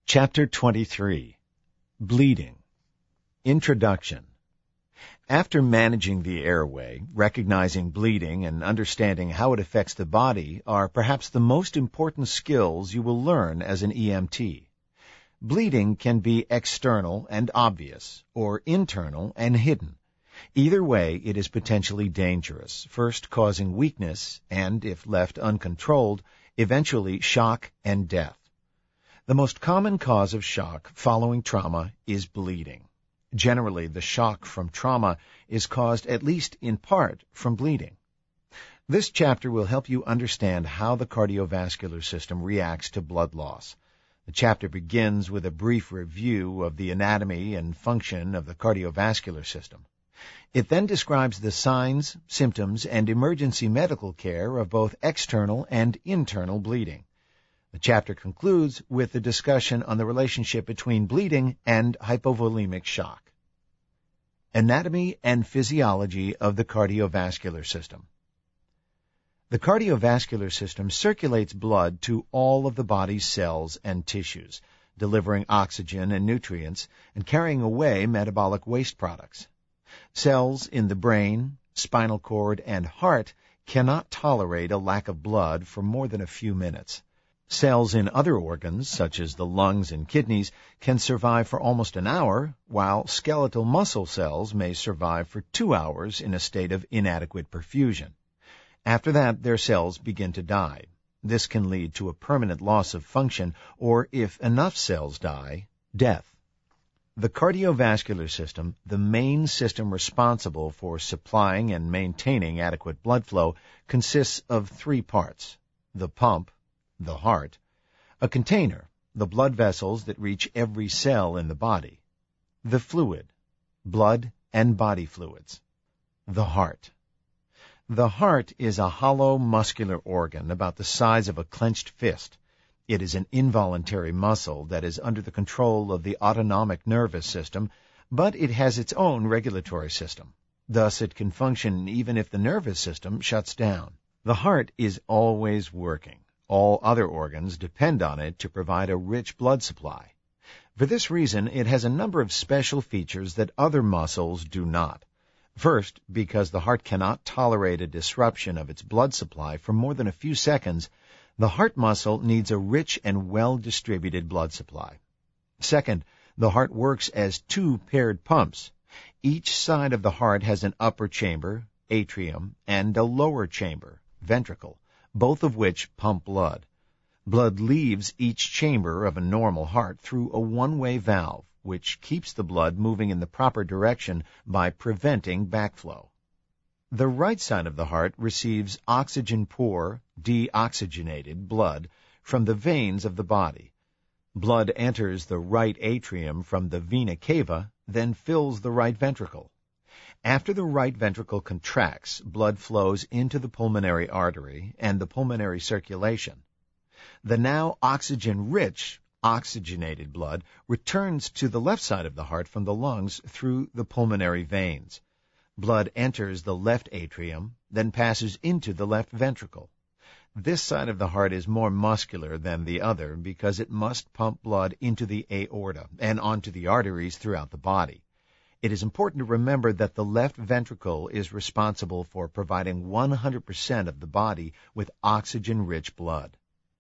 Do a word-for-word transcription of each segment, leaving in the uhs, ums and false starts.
Chapter twenty-three. Bleeding. Introduction. After managing the airway, recognizing bleeding and understanding how it affects the body are perhaps the most important skills you will learn as an E M T. Bleeding can be external and obvious, or internal and hidden. Either way, it is potentially dangerous, first causing weakness and, if left uncontrolled, eventually shock and death. The most common cause of shock following trauma is bleeding. Generally, the shock from trauma is caused at least in part from bleeding. This chapter will help you understand how the cardiovascular system reacts to blood loss. The chapter begins with a brief review of the anatomy and function of the cardiovascular system. It then describes the signs, symptoms, and emergency medical care of both external and internal bleeding. The chapter concludes with a discussion on the relationship between bleeding and hypovolemic shock. Anatomy and physiology of the cardiovascular system. The cardiovascular system circulates blood to all of the body's cells and tissues, delivering oxygen and nutrients and carrying away metabolic waste products. Cells in the brain, spinal cord, and heart cannot tolerate a lack of blood for more than a few minutes. Cells in other organs, such as the lungs and kidneys, can survive for almost an hour, while skeletal muscle cells may survive for two hours in a state of inadequate perfusion. After that, their cells begin to die. This can lead to a permanent loss of function, or if enough cells die, death. The cardiovascular system, the main system responsible for supplying and maintaining adequate blood flow, consists of three parts: the pump, the heart, a container, the blood vessels that reach every cell in the body, the fluid, blood and body fluids, the heart. The heart is a hollow muscular organ about the size of a clenched fist. It is an involuntary muscle that is under the control of the autonomic nervous system, but it has its own regulatory system. Thus, it can function even if the nervous system shuts down. The heart is always working. All other organs depend on it to provide a rich blood supply. For this reason, it has a number of special features that other muscles do not. First, because the heart cannot tolerate a disruption of its blood supply for more than a few seconds, the heart muscle needs a rich and well-distributed blood supply. Second, the heart works as two paired pumps. Each side of the heart has an upper chamber, atrium, and a lower chamber, ventricle, both of which pump blood. Blood leaves each chamber of a normal heart through a one-way valve, which keeps the blood moving in the proper direction by preventing backflow. The right side of the heart receives oxygen-poor, deoxygenated blood from the veins of the body. Blood enters the right atrium from the vena cava, then fills the right ventricle. After the right ventricle contracts, blood flows into the pulmonary artery and the pulmonary circulation. The now oxygen-rich, oxygenated blood returns to the left side of the heart from the lungs through the pulmonary veins. Blood enters the left atrium, then passes into the left ventricle. This side of the heart is more muscular than the other because it must pump blood into the aorta and onto the arteries throughout the body. It is important to remember that the left ventricle is responsible for providing one hundred percent of the body with oxygen-rich blood.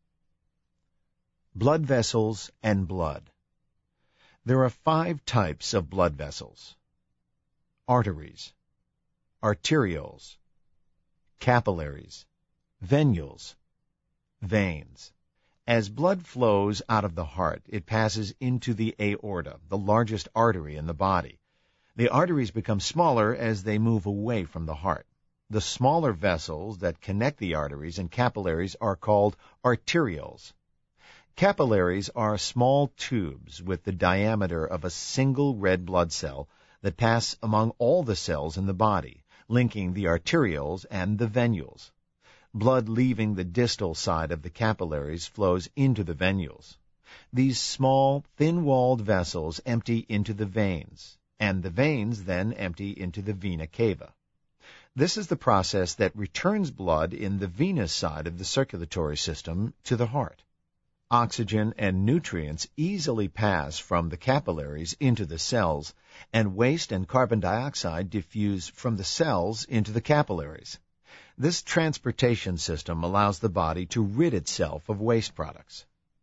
Blood vessels and blood. There are five types of blood vessels: arteries, arterioles, capillaries, venules, veins. As blood flows out of the heart, it passes into the aorta, the largest artery in the body. The arteries become smaller as they move away from the heart. The smaller vessels that connect the arteries and capillaries are called arterioles. Capillaries are small tubes with the diameter of a single red blood cell that pass among all the cells in the body, linking the arterioles and the venules. Blood leaving the distal side of the capillaries flows into the venules. These small, thin-walled vessels empty into the veins, and the veins then empty into the vena cava. This is the process that returns blood in the venous side of the circulatory system to the heart. Oxygen and nutrients easily pass from the capillaries into the cells, and waste and carbon dioxide diffuse from the cells into the capillaries. This transportation system allows the body to rid itself of waste products.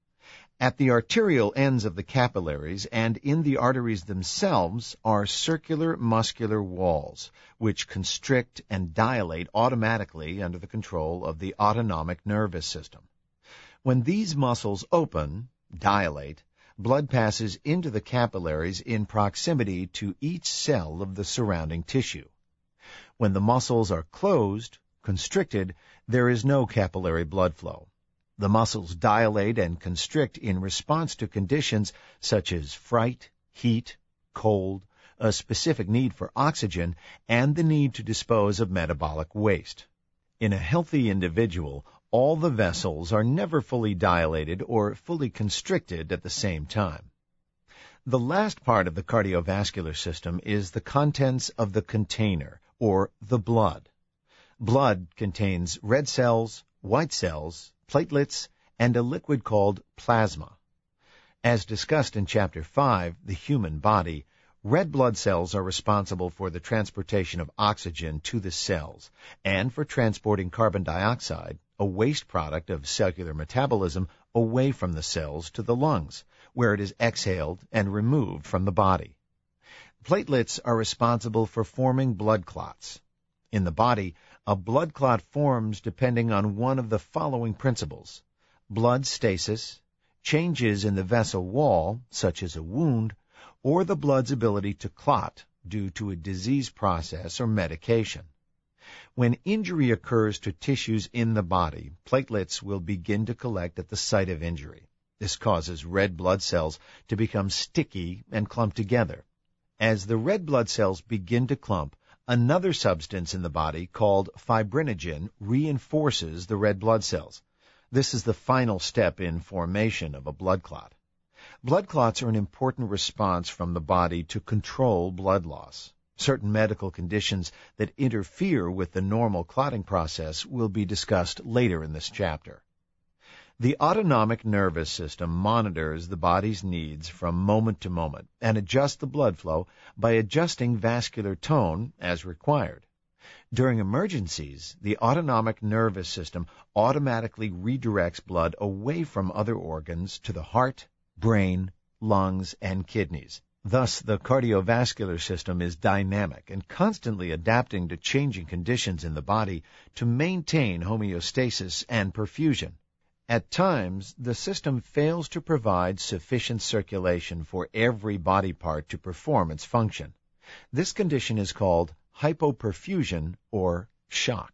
At the arterial ends of the capillaries and in the arteries themselves are circular muscular walls, which constrict and dilate automatically under the control of the autonomic nervous system. When these muscles open, dilate, blood passes into the capillaries in proximity to each cell of the surrounding tissue. When the muscles are closed, constricted, there is no capillary blood flow. The muscles dilate and constrict in response to conditions such as fright, heat, cold, a specific need for oxygen, and the need to dispose of metabolic waste. In a healthy individual, all the vessels are never fully dilated or fully constricted at the same time. The last part of the cardiovascular system is the contents of the container, or the blood. Blood contains red cells, white cells, platelets, and a liquid called plasma. As discussed in Chapter five, The Human Body, red blood cells are responsible for the transportation of oxygen to the cells and for transporting carbon dioxide, a waste product of cellular metabolism, away from the cells to the lungs, where it is exhaled and removed from the body. Platelets are responsible for forming blood clots. In the body, a blood clot forms depending on one of the following principles: blood stasis, changes in the vessel wall, such as a wound, or the blood's ability to clot due to a disease process or medication. When injury occurs to tissues in the body, platelets will begin to collect at the site of injury. This causes red blood cells to become sticky and clump together. As the red blood cells begin to clump, another substance in the body called fibrinogen reinforces the red blood cells. This is the final step in formation of a blood clot. Blood clots are an important response from the body to control blood loss. Certain medical conditions that interfere with the normal clotting process will be discussed later in this chapter. The autonomic nervous system monitors the body's needs from moment to moment and adjusts the blood flow by adjusting vascular tone as required. During emergencies, the autonomic nervous system automatically redirects blood away from other organs to the heart, brain, lungs, and kidneys. Thus, the cardiovascular system is dynamic and constantly adapting to changing conditions in the body to maintain homeostasis and perfusion. At times, the system fails to provide sufficient circulation for every body part to perform its function. This condition is called hypoperfusion or shock.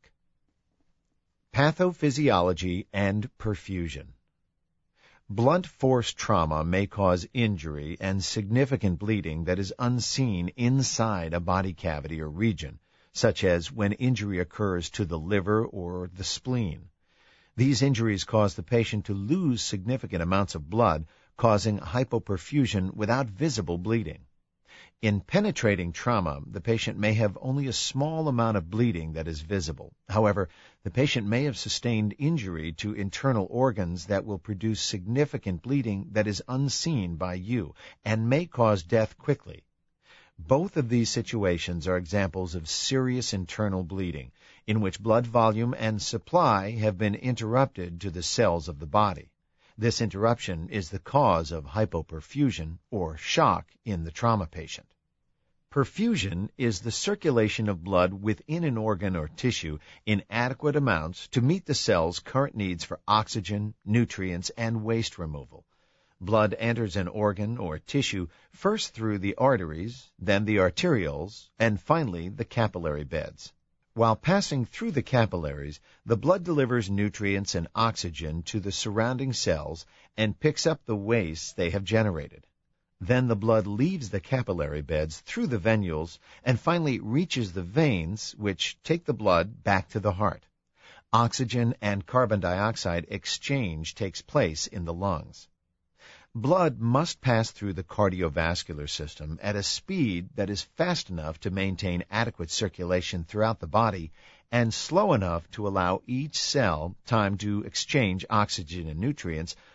Pathophysiology and perfusion. Blunt force trauma may cause injury and significant bleeding that is unseen inside a body cavity or region, such as when injury occurs to the liver or the spleen. These injuries cause the patient to lose significant amounts of blood, causing hypoperfusion without visible bleeding. In penetrating trauma, the patient may have only a small amount of bleeding that is visible. However, the patient may have sustained injury to internal organs that will produce significant bleeding that is unseen by you and may cause death quickly. Both of these situations are examples of serious internal bleeding, in which blood volume and supply have been interrupted to the cells of the body. This interruption is the cause of hypoperfusion or shock in the trauma patient. Perfusion is the circulation of blood within an organ or tissue in adequate amounts to meet the cell's current needs for oxygen, nutrients, and waste removal. Blood enters an organ or tissue first through the arteries, then the arterioles, and finally the capillary beds. While passing through the capillaries, the blood delivers nutrients and oxygen to the surrounding cells and picks up the waste they have generated. Then the blood leaves the capillary beds through the venules and finally reaches the veins, which take the blood back to the heart. Oxygen and carbon dioxide exchange takes place in the lungs. Blood must pass through the cardiovascular system at a speed that is fast enough to maintain adequate circulation throughout the body and slow enough to allow each cell time to exchange oxygen and nutrients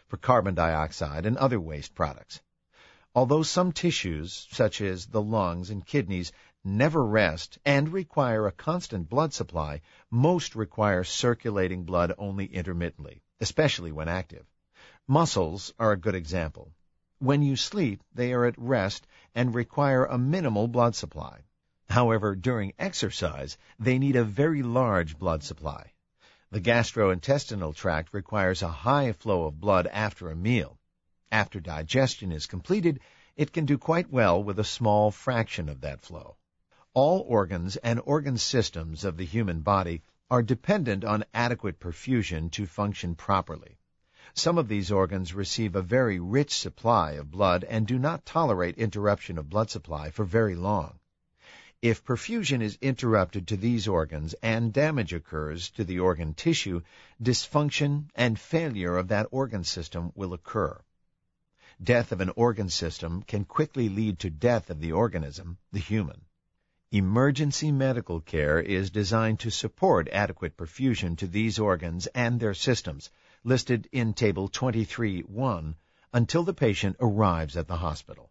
for carbon dioxide and other waste products. Although some tissues, such as the lungs and kidneys, never rest and require a constant blood supply, most require circulating blood only intermittently, especially when active. Muscles are a good example. When you sleep, they are at rest and require a minimal blood supply. However, during exercise, they need a very large blood supply. The gastrointestinal tract requires a high flow of blood after a meal. After digestion is completed, it can do quite well with a small fraction of that flow. All organs and organ systems of the human body are dependent on adequate perfusion to function properly. Some of these organs receive a very rich supply of blood and do not tolerate interruption of blood supply for very long. If perfusion is interrupted to these organs and damage occurs to the organ tissue, dysfunction and failure of that organ system will occur. Death of an organ system can quickly lead to death of the organism, the human. Emergency medical care is designed to support adequate perfusion to these organs and their systems, listed in Table twenty-three one, until the patient arrives at the hospital.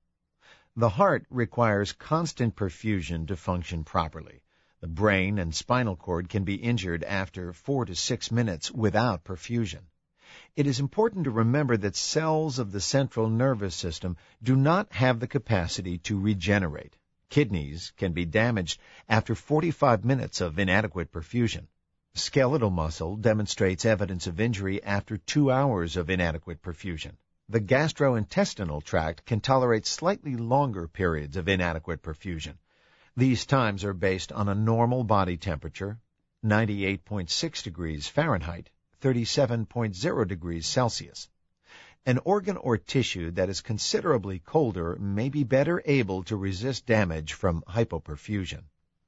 The heart requires constant perfusion to function properly. The brain and spinal cord can be injured after four to six minutes without perfusion. It is important to remember that cells of the central nervous system do not have the capacity to regenerate. Kidneys can be damaged after forty-five minutes of inadequate perfusion. Skeletal muscle demonstrates evidence of injury after two hours of inadequate perfusion. The gastrointestinal tract can tolerate slightly longer periods of inadequate perfusion. These times are based on a normal body temperature, ninety-eight point six degrees Fahrenheit, thirty-seven point zero degrees Celsius. An organ or tissue that is considerably colder may be better able to resist damage from hypoperfusion.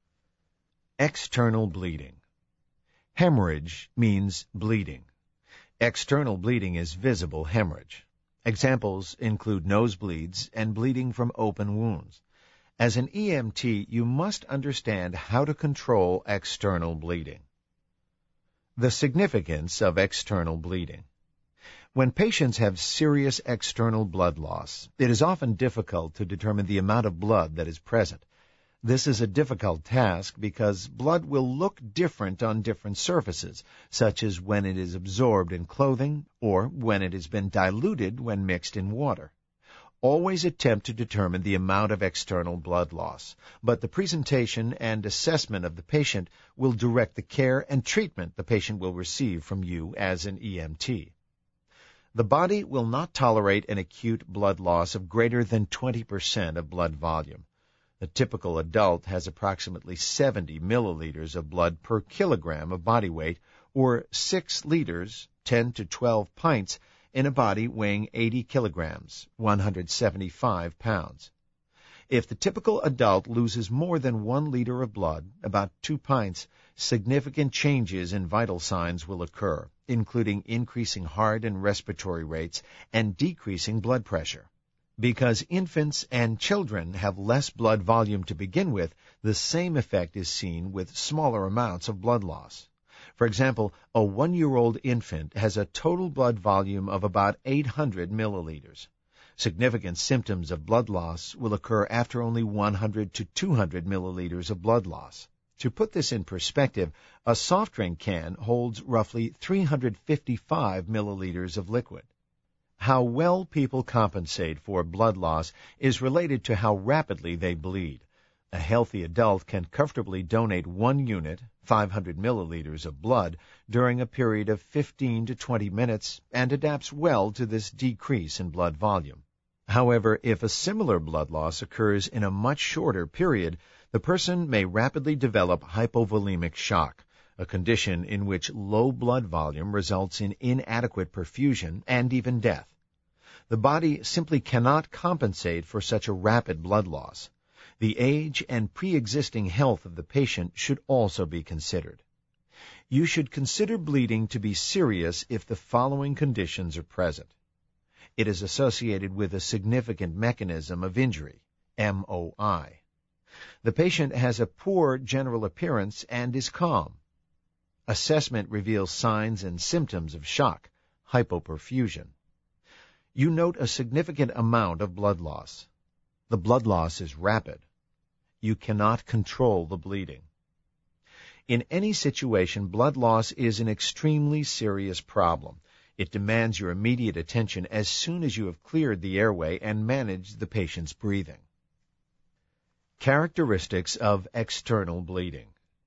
External bleeding. Hemorrhage means bleeding. External bleeding is visible hemorrhage. Examples include nosebleeds and bleeding from open wounds. As an E M T, you must understand how to control external bleeding. The significance of external bleeding. When patients have serious external blood loss, it is often difficult to determine the amount of blood that is present. This is a difficult task because blood will look different on different surfaces, such as when it is absorbed in clothing or when it has been diluted when mixed in water. Always attempt to determine the amount of external blood loss, but the presentation and assessment of the patient will direct the care and treatment the patient will receive from you as an E M T. The body will not tolerate an acute blood loss of greater than twenty percent of blood volume. The typical adult has approximately seventy milliliters of blood per kilogram of body weight, or six liters, ten to twelve pints, in a body weighing eighty kilograms, one hundred seventy-five pounds. If the typical adult loses more than one liter of blood, about two pints, significant changes in vital signs will occur, including increasing heart and respiratory rates and decreasing blood pressure. Because infants and children have less blood volume to begin with, the same effect is seen with smaller amounts of blood loss. For example, a one-year-old infant has a total blood volume of about eight hundred milliliters. Significant symptoms of blood loss will occur after only one hundred to two hundred milliliters of blood loss. To put this in perspective, a soft drink can holds roughly three hundred fifty-five milliliters of liquid. How well people compensate for blood loss is related to how rapidly they bleed. A healthy adult can comfortably donate one unit, five hundred milliliters of blood, during a period of fifteen to twenty minutes and adapts well to this decrease in blood volume. However, if a similar blood loss occurs in a much shorter period, the person may rapidly develop hypovolemic shock, a condition in which low blood volume results in inadequate perfusion and even death. The body simply cannot compensate for such a rapid blood loss. The age and pre-existing health of the patient should also be considered. You should consider bleeding to be serious if the following conditions are present. It is associated with a significant mechanism of injury, M O I. The patient has a poor general appearance and is calm. Assessment reveals signs and symptoms of shock, hypoperfusion. You note a significant amount of blood loss. The blood loss is rapid. You cannot control the bleeding. In any situation, blood loss is an extremely serious problem. It demands your immediate attention as soon as you have cleared the airway and managed the patient's breathing. Characteristics of external bleeding.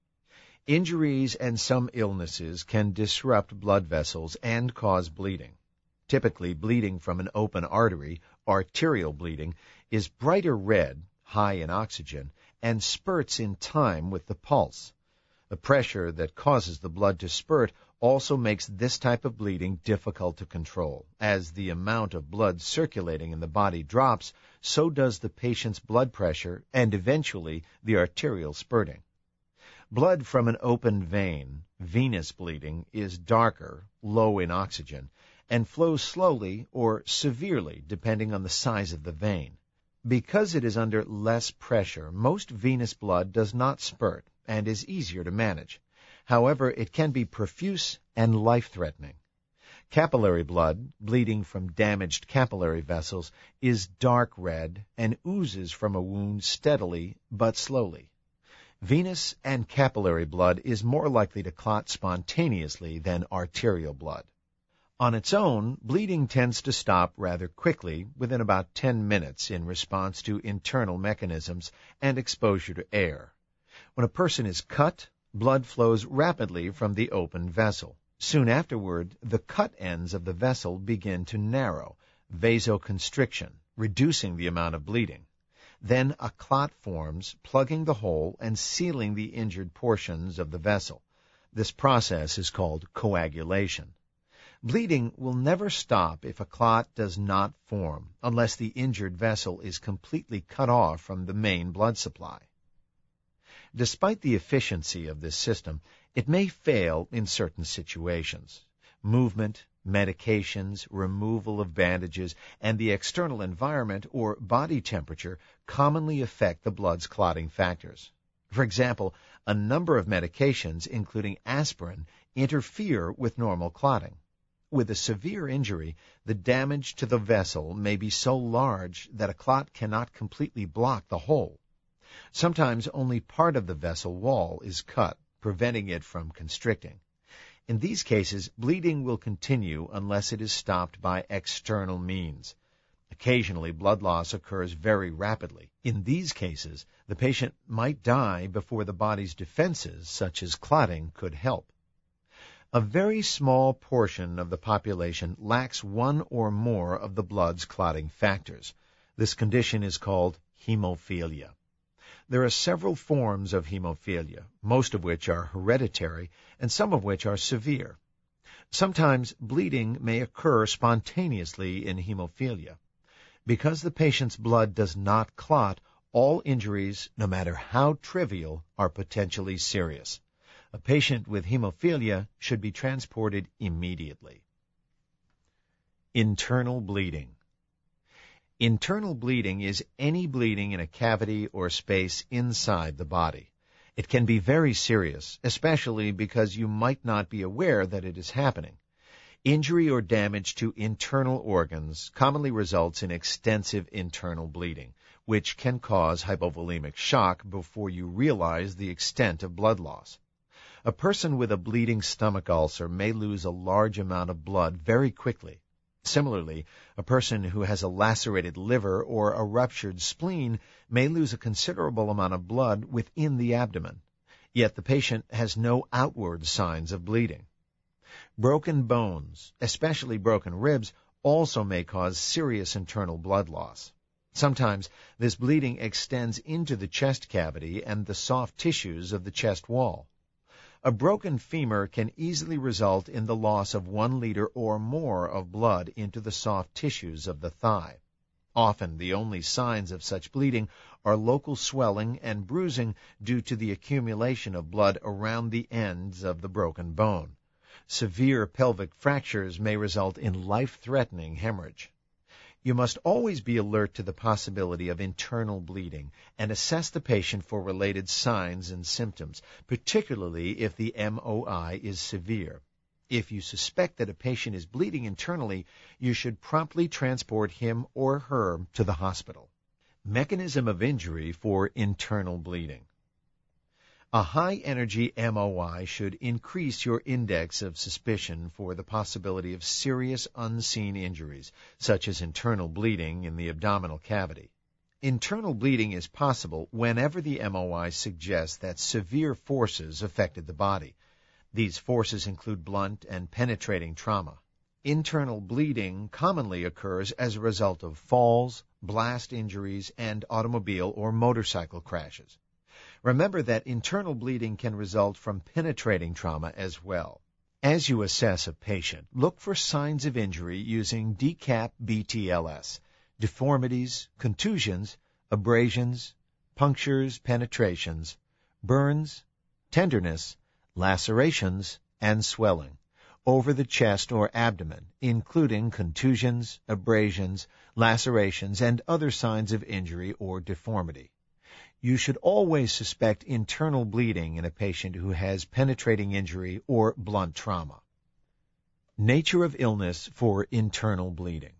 Injuries and some illnesses can disrupt blood vessels and cause bleeding. Typically, bleeding from an open artery, arterial bleeding, is brighter red, high in oxygen, and spurts in time with the pulse. The pressure that causes the blood to spurt also makes this type of bleeding difficult to control. As the amount of blood circulating in the body drops, so does the patient's blood pressure and eventually the arterial spurting. Blood from an open vein, venous bleeding, is darker, low in oxygen, and flows slowly or severely depending on the size of the vein. Because it is under less pressure, most venous blood does not spurt and is easier to manage. However, it can be profuse and life-threatening. Capillary blood, bleeding from damaged capillary vessels, is dark red and oozes from a wound steadily but slowly. Venous and capillary blood is more likely to clot spontaneously than arterial blood. On its own, bleeding tends to stop rather quickly, within about ten minutes, in response to internal mechanisms and exposure to air. When a person is cut, blood flows rapidly from the open vessel. Soon afterward, the cut ends of the vessel begin to narrow, vasoconstriction, reducing the amount of bleeding. Then a clot forms, plugging the hole and sealing the injured portions of the vessel. This process is called coagulation. Bleeding will never stop if a clot does not form, unless the injured vessel is completely cut off from the main blood supply. Despite the efficiency of this system, it may fail in certain situations. Movement, medications, removal of bandages, and the external environment or body temperature commonly affect the blood's clotting factors. For example, a number of medications, including aspirin, interfere with normal clotting. With a severe injury, the damage to the vessel may be so large that a clot cannot completely block the hole. Sometimes only part of the vessel wall is cut, preventing it from constricting. In these cases, bleeding will continue unless it is stopped by external means. Occasionally, blood loss occurs very rapidly. In these cases, the patient might die before the body's defenses, such as clotting, could help. A very small portion of the population lacks one or more of the blood's clotting factors. This condition is called hemophilia. There are several forms of hemophilia, most of which are hereditary and some of which are severe. Sometimes bleeding may occur spontaneously in hemophilia. Because the patient's blood does not clot, all injuries, no matter how trivial, are potentially serious. A patient with hemophilia should be transported immediately. Internal bleeding. Internal bleeding is any bleeding in a cavity or space inside the body. It can be very serious, especially because you might not be aware that it is happening. Injury or damage to internal organs commonly results in extensive internal bleeding, which can cause hypovolemic shock before you realize the extent of blood loss. A person with a bleeding stomach ulcer may lose a large amount of blood very quickly. Similarly, a person who has a lacerated liver or a ruptured spleen may lose a considerable amount of blood within the abdomen, yet the patient has no outward signs of bleeding. Broken bones, especially broken ribs, also may cause serious internal blood loss. Sometimes this bleeding extends into the chest cavity and the soft tissues of the chest wall. A broken femur can easily result in the loss of one liter or more of blood into the soft tissues of the thigh. Often the only signs of such bleeding are local swelling and bruising due to the accumulation of blood around the ends of the broken bone. Severe pelvic fractures may result in life-threatening hemorrhage. You must always be alert to the possibility of internal bleeding and assess the patient for related signs and symptoms, particularly if the M O I is severe. If you suspect that a patient is bleeding internally, you should promptly transport him or her to the hospital. Mechanism of injury for internal bleeding. A high-energy M O I should increase your index of suspicion for the possibility of serious unseen injuries, such as internal bleeding in the abdominal cavity. Internal bleeding is possible whenever the M O I suggests that severe forces affected the body. These forces include blunt and penetrating trauma. Internal bleeding commonly occurs as a result of falls, blast injuries, and automobile or motorcycle crashes. Remember that internal bleeding can result from penetrating trauma as well. As you assess a patient, look for signs of injury using D CAP B T L S, deformities, contusions, abrasions, punctures, penetrations, burns, tenderness, lacerations, and swelling over the chest or abdomen, including contusions, abrasions, lacerations, and other signs of injury or deformity. You should always suspect internal bleeding in a patient who has penetrating injury or blunt trauma. Nature of illness for internal bleeding.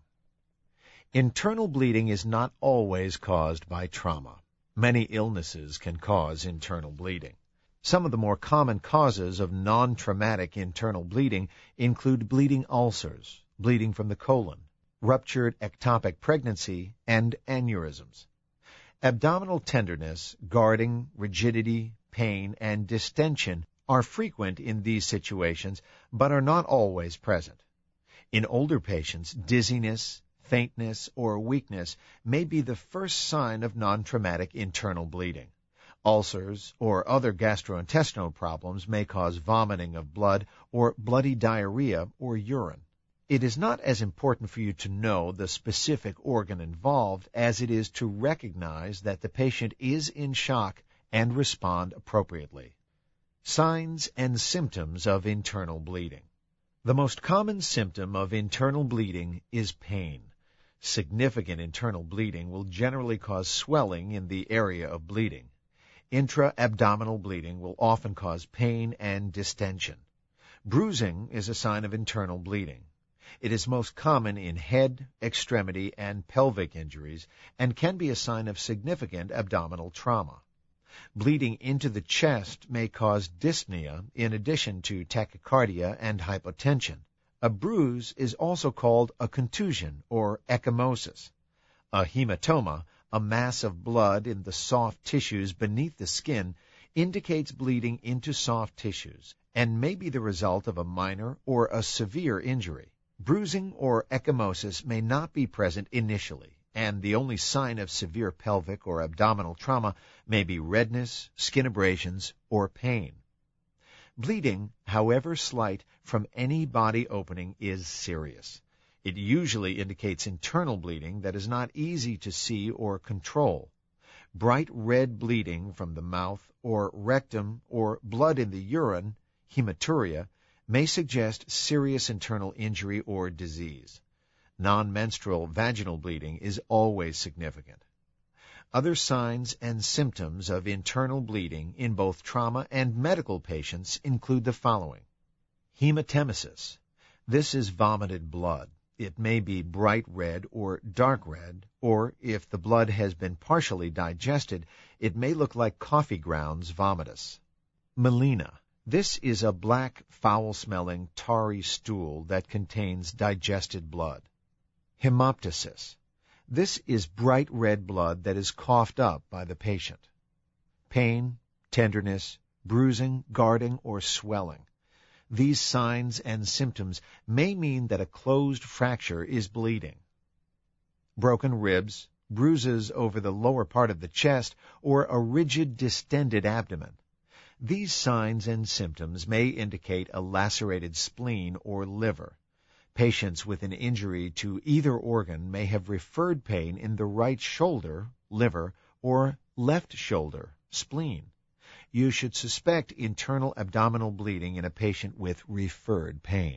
Internal bleeding is not always caused by trauma. Many illnesses can cause internal bleeding. Some of the more common causes of non-traumatic internal bleeding include bleeding ulcers, bleeding from the colon, ruptured ectopic pregnancy, and aneurysms. Abdominal tenderness, guarding, rigidity, pain, and distension are frequent in these situations, but are not always present. In older patients, dizziness, faintness, or weakness may be the first sign of non-traumatic internal bleeding. Ulcers or other gastrointestinal problems may cause vomiting of blood or bloody diarrhea or urine. It is not as important for you to know the specific organ involved as it is to recognize that the patient is in shock and respond appropriately. Signs and symptoms of internal bleeding. The most common symptom of internal bleeding is pain. Significant internal bleeding will generally cause swelling in the area of bleeding. Intra-abdominal bleeding will often cause pain and distension. Bruising is a sign of internal bleeding. It is most common in head, extremity, and pelvic injuries and can be a sign of significant abdominal trauma. Bleeding into the chest may cause dyspnea in addition to tachycardia and hypotension. A bruise is also called a contusion or ecchymosis. A hematoma, a mass of blood in the soft tissues beneath the skin, indicates bleeding into soft tissues and may be the result of a minor or a severe injury. Bruising or ecchymosis may not be present initially, and the only sign of severe pelvic or abdominal trauma may be redness, skin abrasions, or pain. Bleeding, however slight, from any body opening is serious. It usually indicates internal bleeding that is not easy to see or control. Bright red bleeding from the mouth or rectum or blood in the urine, hematuria, may suggest serious internal injury or disease. Non-menstrual vaginal bleeding is always significant. Other signs and symptoms of internal bleeding in both trauma and medical patients include the following. Hematemesis. This is vomited blood. It may be bright red or dark red, or if the blood has been partially digested, it may look like coffee grounds vomitus. Melena. This is a black, foul-smelling, tarry stool that contains digested blood. Hemoptysis. This is bright red blood that is coughed up by the patient. Pain, tenderness, bruising, guarding, or swelling. These signs and symptoms may mean that a closed fracture is bleeding. Broken ribs, bruises over the lower part of the chest, or a rigid, distended abdomen. These signs and symptoms may indicate a lacerated spleen or liver. Patients with an injury to either organ may have referred pain in the right shoulder, liver, or left shoulder, spleen. You should suspect internal abdominal bleeding in a patient with referred pain.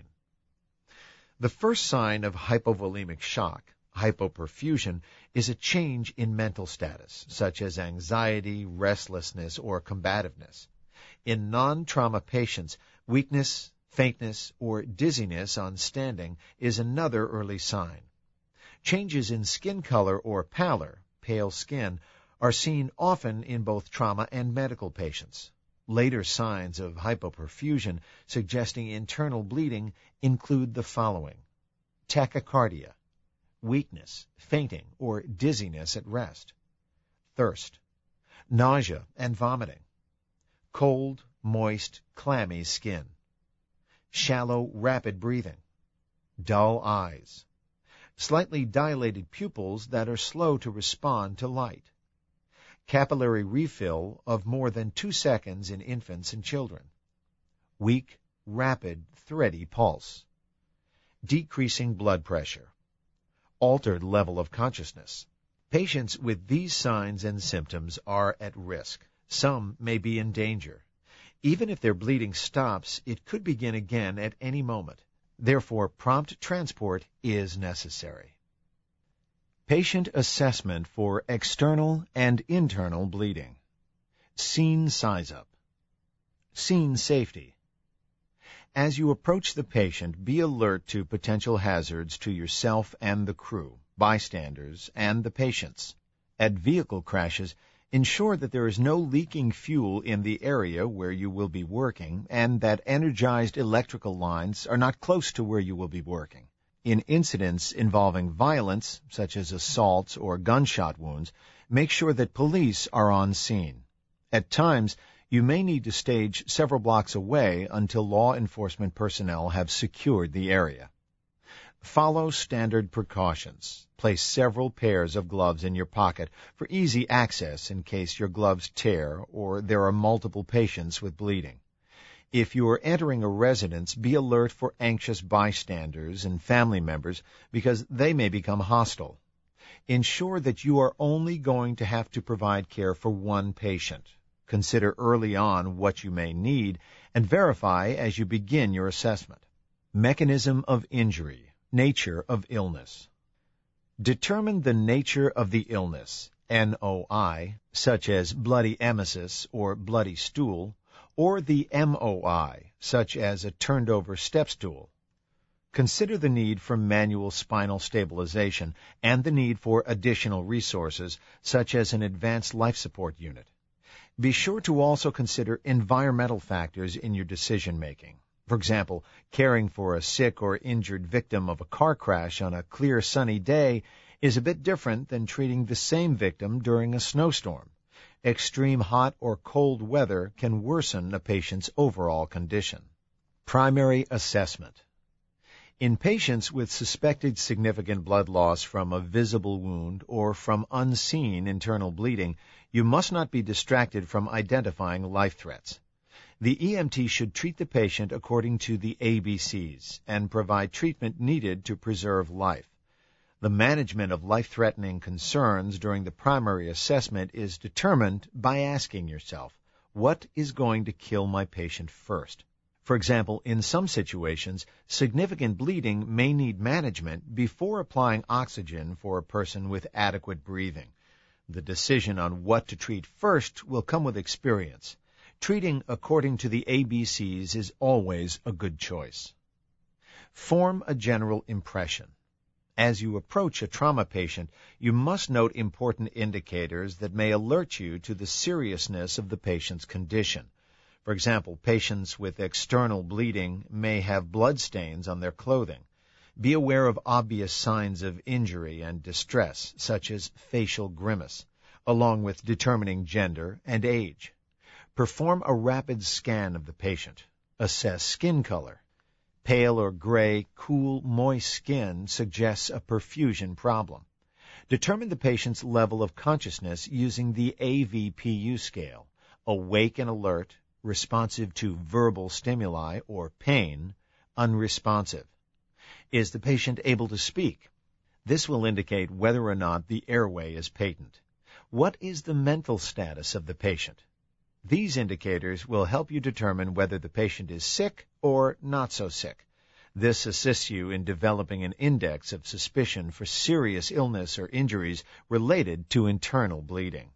The first sign of hypovolemic shock, hypoperfusion, is a change in mental status, such as anxiety, restlessness, or combativeness. In non-trauma patients, weakness, Faintness or dizziness on standing is another early sign. Changes in skin color or pallor, pale skin, are seen often in both trauma and medical patients. Later signs of hypoperfusion suggesting internal bleeding include the following: tachycardia, weakness, fainting, or dizziness at rest, thirst, nausea and vomiting, cold, moist, clammy skin, shallow, rapid breathing, dull eyes, slightly dilated pupils that are slow to respond to light, capillary refill of more than two seconds in infants and children, weak, rapid, thready pulse, decreasing blood pressure, altered level of consciousness. Patients with these signs and symptoms are at risk. Some may be in danger. Even if their bleeding stops, it could begin again at any moment. Therefore, prompt transport is necessary. Patient assessment for external and internal bleeding. Scene size-up. Scene safety. As you approach the patient, be alert to potential hazards to yourself and the crew, bystanders, and the patients. At vehicle crashes, ensure that there is no leaking fuel in the area where you will be working and that energized electrical lines are not close to where you will be working. In incidents involving violence, such as assaults or gunshot wounds, make sure that police are on scene. At times, you may need to stage several blocks away until law enforcement personnel have secured the area. Follow standard precautions. Place several pairs of gloves in your pocket for easy access in case your gloves tear or there are multiple patients with bleeding. If you are entering a residence, be alert for anxious bystanders and family members because they may become hostile. Ensure that you are only going to have to provide care for one patient. Consider early on what you may need and verify as you begin your assessment. Mechanism of injury, nature of illness. Determine the nature of the illness, N O I, such as bloody emesis or bloody stool, or the M O I, such as a turned-over step stool. Consider the need for manual spinal stabilization and the need for additional resources, such as an advanced life support unit. Be sure to also consider environmental factors in your decision-making. For example, caring for a sick or injured victim of a car crash on a clear, sunny day is a bit different than treating the same victim during a snowstorm. Extreme hot or cold weather can worsen a patient's overall condition. Primary assessment. In patients with suspected significant blood loss from a visible wound or from unseen internal bleeding, you must not be distracted from identifying life threats. The E M T should treat the patient according to the A B Cs and provide treatment needed to preserve life. The management of life-threatening concerns during the primary assessment is determined by asking yourself, what is going to kill my patient first? For example, in some situations, significant bleeding may need management before applying oxygen for a person with adequate breathing. The decision on what to treat first will come with experience. Treating according to the A B Cs is always a good choice. Form a general impression. As you approach a trauma patient, you must note important indicators that may alert you to the seriousness of the patient's condition. For example, patients with external bleeding may have blood stains on their clothing. Be aware of obvious signs of injury and distress, such as facial grimace, along with determining gender and age. Perform a rapid scan of the patient. Assess skin color. Pale or gray, cool, moist skin suggests a perfusion problem. Determine the patient's level of consciousness using the A V P U scale, awake and alert, responsive to verbal stimuli or pain, unresponsive. Is the patient able to speak? This will indicate whether or not the airway is patent. What is the mental status of the patient? These indicators will help you determine whether the patient is sick or not so sick. This assists you in developing an index of suspicion for serious illness or injuries related to internal bleeding.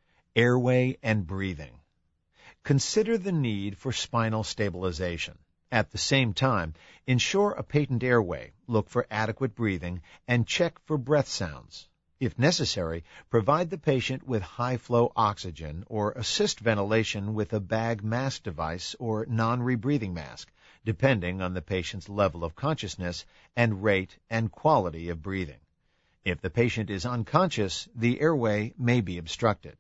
Airway and breathing. Consider the need for spinal stabilization. At the same time, ensure a patent airway, look for adequate breathing, and check for breath sounds. If necessary, provide the patient with high-flow oxygen or assist ventilation with a bag mask device or non-rebreathing mask, depending on the patient's level of consciousness and rate and quality of breathing. If the patient is unconscious, the airway may be obstructed.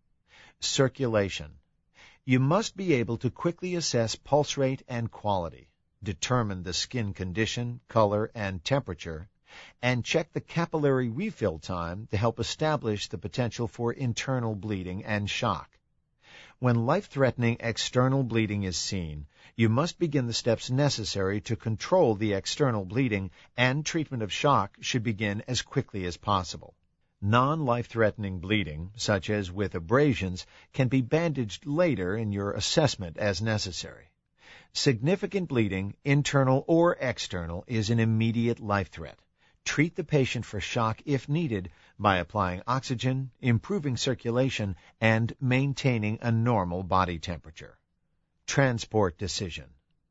Circulation. You must be able to quickly assess pulse rate and quality, determine the skin condition, color, and temperature, and check the capillary refill time to help establish the potential for internal bleeding and shock. When life-threatening external bleeding is seen, you must begin the steps necessary to control the external bleeding, and treatment of shock should begin as quickly as possible. Non-life-threatening bleeding, such as with abrasions, can be bandaged later in your assessment as necessary. Significant bleeding, internal or external, is an immediate life threat. Treat the patient for shock if needed by applying oxygen, improving circulation, and maintaining a normal body temperature. Transport decision.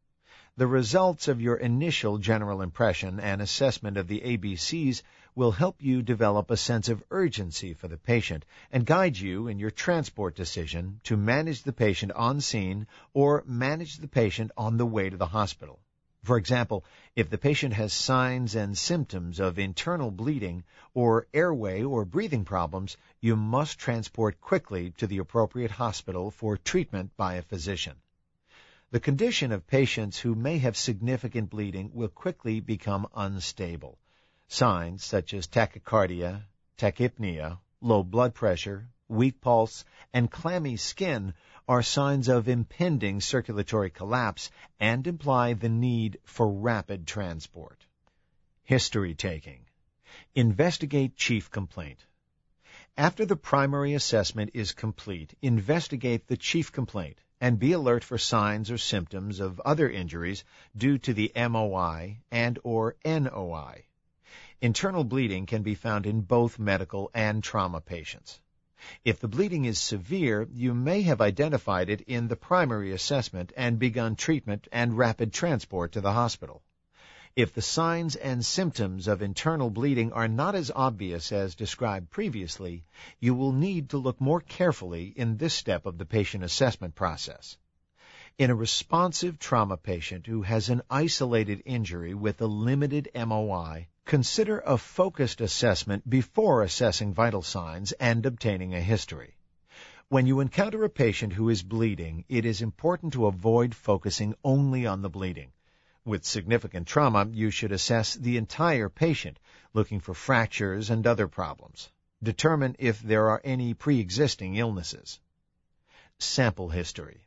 The results of your initial general impression and assessment of the A B Cs will help you develop a sense of urgency for the patient and guide you in your transport decision to manage the patient on scene or manage the patient on the way to the hospital. For example, if the patient has signs and symptoms of internal bleeding or airway or breathing problems, you must transport quickly to the appropriate hospital for treatment by a physician. The condition of patients who may have significant bleeding will quickly become unstable. Signs such as tachycardia, tachypnea, low blood pressure, weak pulse, and clammy skin are signs of impending circulatory collapse and imply the need for rapid transport. History taking. Investigate chief complaint. After the primary assessment is complete, investigate the chief complaint and be alert for signs or symptoms of other injuries due to the M O I and or N O I. Internal bleeding can be found in both medical and trauma patients. If the bleeding is severe, you may have identified it in the primary assessment and begun treatment and rapid transport to the hospital. If the signs and symptoms of internal bleeding are not as obvious as described previously, you will need to look more carefully in this step of the patient assessment process. In a responsive trauma patient who has an isolated injury with a limited M O I, consider a focused assessment before assessing vital signs and obtaining a history. When you encounter a patient who is bleeding, it is important to avoid focusing only on the bleeding. With significant trauma, you should assess the entire patient, looking for fractures and other problems. Determine if there are any pre-existing illnesses. Sample history.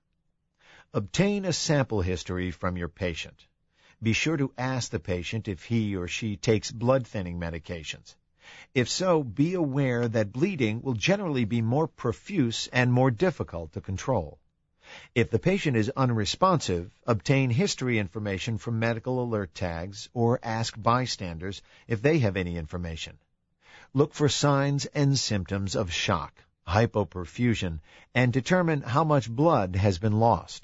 Obtain a sample history from your patient. Be sure to ask the patient if he or she takes blood-thinning medications. If so, be aware that bleeding will generally be more profuse and more difficult to control. If the patient is unresponsive, obtain history information from medical alert tags or ask bystanders if they have any information. Look for signs and symptoms of shock, hypoperfusion, and determine how much blood has been lost.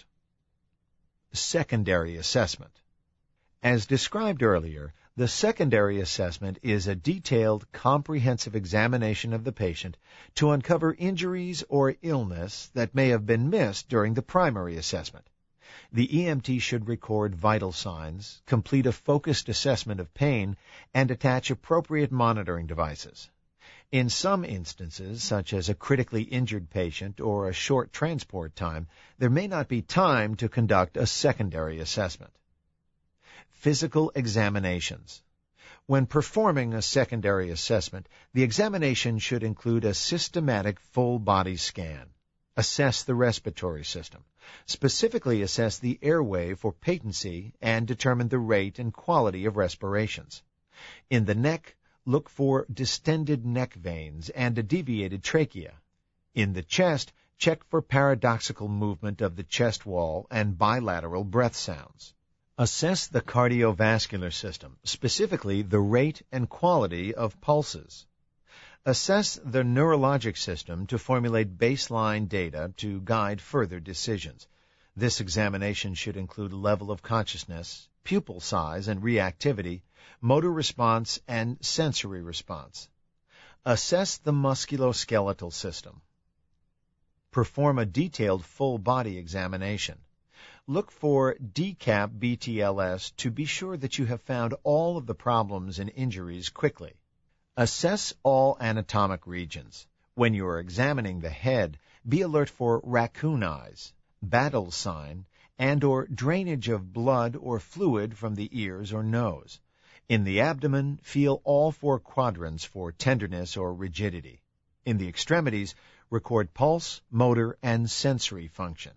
Secondary assessment. As described earlier, the secondary assessment is a detailed, comprehensive examination of the patient to uncover injuries or illness that may have been missed during the primary assessment. The E M T should record vital signs, complete a focused assessment of pain, and attach appropriate monitoring devices. In some instances, such as a critically injured patient or a short transport time, there may not be time to conduct a secondary assessment. Physical examinations. When performing a secondary assessment, the examination should include a systematic full-body scan. Assess the respiratory system. Specifically assess the airway for patency and determine the rate and quality of respirations. In the neck, look for distended neck veins and a deviated trachea. In the chest, check for paradoxical movement of the chest wall and bilateral breath sounds. Assess the cardiovascular system, specifically the rate and quality of pulses. Assess the neurologic system to formulate baseline data to guide further decisions. This examination should include level of consciousness, pupil size and reactivity, motor response, and sensory response. Assess the musculoskeletal system. Perform a detailed full-body examination. Look for D CAP B T L S to be sure that you have found all of the problems and injuries quickly. Assess all anatomic regions. When you are examining the head, be alert for raccoon eyes, battle sign, and or drainage of blood or fluid from the ears or nose. In the abdomen, feel all four quadrants for tenderness or rigidity. In the extremities, record pulse, motor, and sensory function.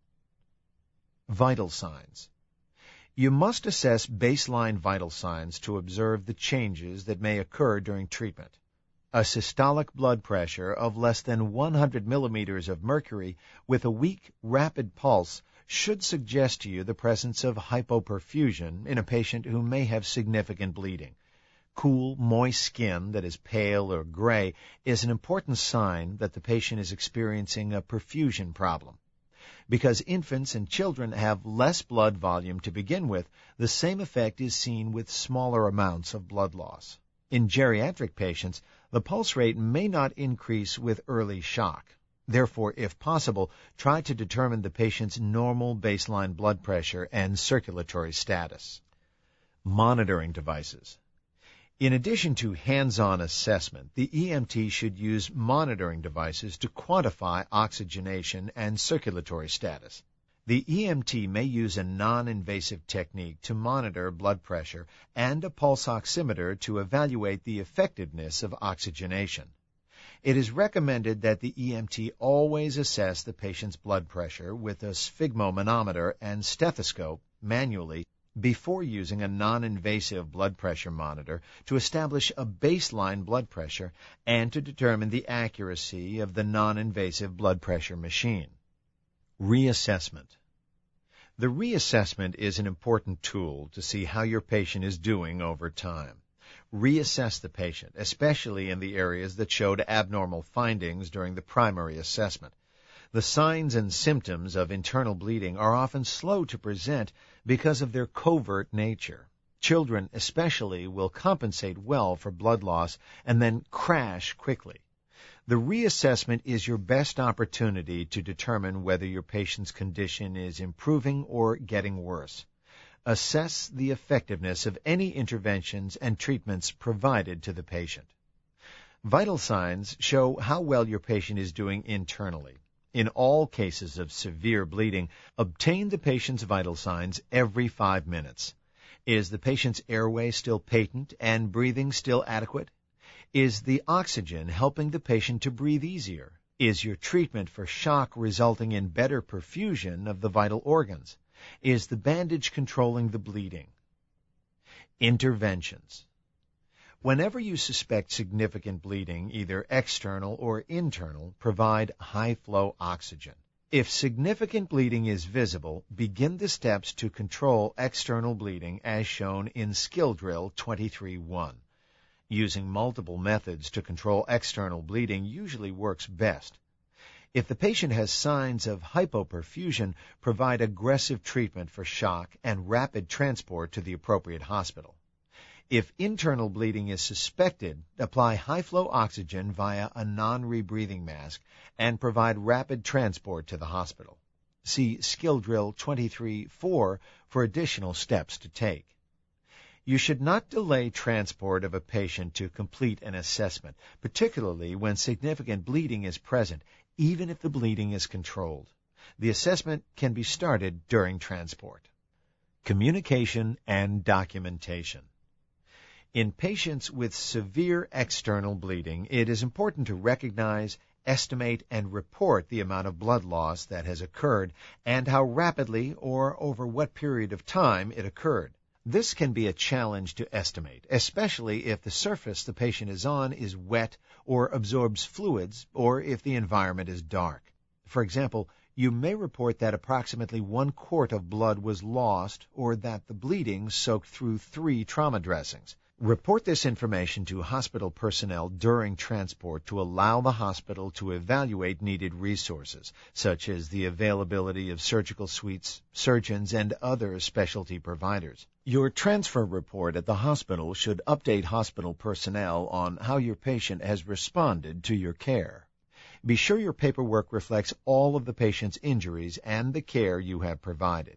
Vital signs. You must assess baseline vital signs to observe the changes that may occur during treatment. A systolic blood pressure of less than one hundred millimeters of mercury with a weak, rapid pulse should suggest to you the presence of hypoperfusion in a patient who may have significant bleeding. Cool, moist skin that is pale or gray is an important sign that the patient is experiencing a perfusion problem. Because infants and children have less blood volume to begin with, the same effect is seen with smaller amounts of blood loss. In geriatric patients, the pulse rate may not increase with early shock. Therefore, if possible, try to determine the patient's normal baseline blood pressure and circulatory status. Monitoring devices. In addition to hands-on assessment, the E M T should use monitoring devices to quantify oxygenation and circulatory status. The E M T may use a non-invasive technique to monitor blood pressure and a pulse oximeter to evaluate the effectiveness of oxygenation. It is recommended that the E M T always assess the patient's blood pressure with a sphygmomanometer and stethoscope manually before using a non-invasive blood pressure monitor to establish a baseline blood pressure and to determine the accuracy of the non-invasive blood pressure machine. Reassessment. The reassessment is an important tool to see how your patient is doing over time. Reassess the patient, especially in the areas that showed abnormal findings during the primary assessment. The signs and symptoms of internal bleeding are often slow to present because of their covert nature. Children especially will compensate well for blood loss and then crash quickly. The reassessment is your best opportunity to determine whether your patient's condition is improving or getting worse. Assess the effectiveness of any interventions and treatments provided to the patient. Vital signs show how well your patient is doing internally. In all cases of severe bleeding, obtain the patient's vital signs every five minutes. Is the patient's airway still patent and breathing still adequate? Is the oxygen helping the patient to breathe easier? Is your treatment for shock resulting in better perfusion of the vital organs? Is the bandage controlling the bleeding? Interventions. Whenever you suspect significant bleeding, either external or internal, provide high-flow oxygen. If significant bleeding is visible, begin the steps to control external bleeding as shown in Skill Drill twenty-three one. Using multiple methods to control external bleeding usually works best. If the patient has signs of hypoperfusion, provide aggressive treatment for shock and rapid transport to the appropriate hospital. If internal bleeding is suspected, apply high-flow oxygen via a non-rebreathing mask and provide rapid transport to the hospital. See Skill Drill twenty-three four for additional steps to take. You should not delay transport of a patient to complete an assessment, particularly when significant bleeding is present, even if the bleeding is controlled. The assessment can be started during transport. Communication and documentation. In patients with severe external bleeding, it is important to recognize, estimate, and report the amount of blood loss that has occurred and how rapidly or over what period of time it occurred. This can be a challenge to estimate, especially if the surface the patient is on is wet or absorbs fluids, or if the environment is dark. For example, you may report that approximately one quart of blood was lost or that the bleeding soaked through three trauma dressings. Report this information to hospital personnel during transport to allow the hospital to evaluate needed resources, such as the availability of surgical suites, surgeons, and other specialty providers. Your transfer report at the hospital should update hospital personnel on how your patient has responded to your care. Be sure your paperwork reflects all of the patient's injuries and the care you have provided.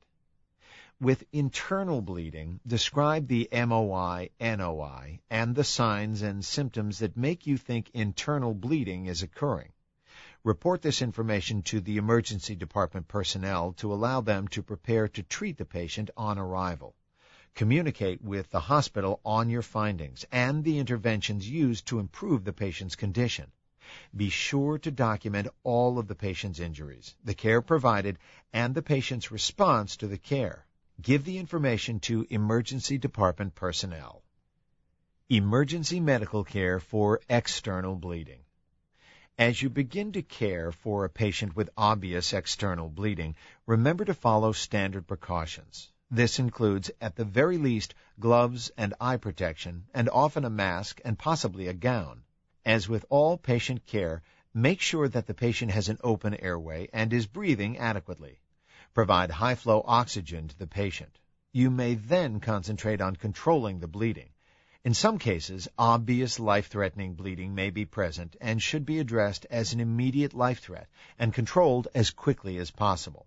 With internal bleeding, describe the M O I N O I and the signs and symptoms that make you think internal bleeding is occurring. Report this information to the emergency department personnel to allow them to prepare to treat the patient on arrival. Communicate with the hospital on your findings and the interventions used to improve the patient's condition. Be sure to document all of the patient's injuries, the care provided, and the patient's response to the care. Give the information to emergency department personnel. Emergency medical care for external bleeding. As you begin to care for a patient with obvious external bleeding, remember to follow standard precautions. This includes, at the very least, gloves and eye protection, and often a mask and possibly a gown. As with all patient care, make sure that the patient has an open airway and is breathing adequately. Provide high-flow oxygen to the patient. You may then concentrate on controlling the bleeding. In some cases, obvious life-threatening bleeding may be present and should be addressed as an immediate life threat and controlled as quickly as possible.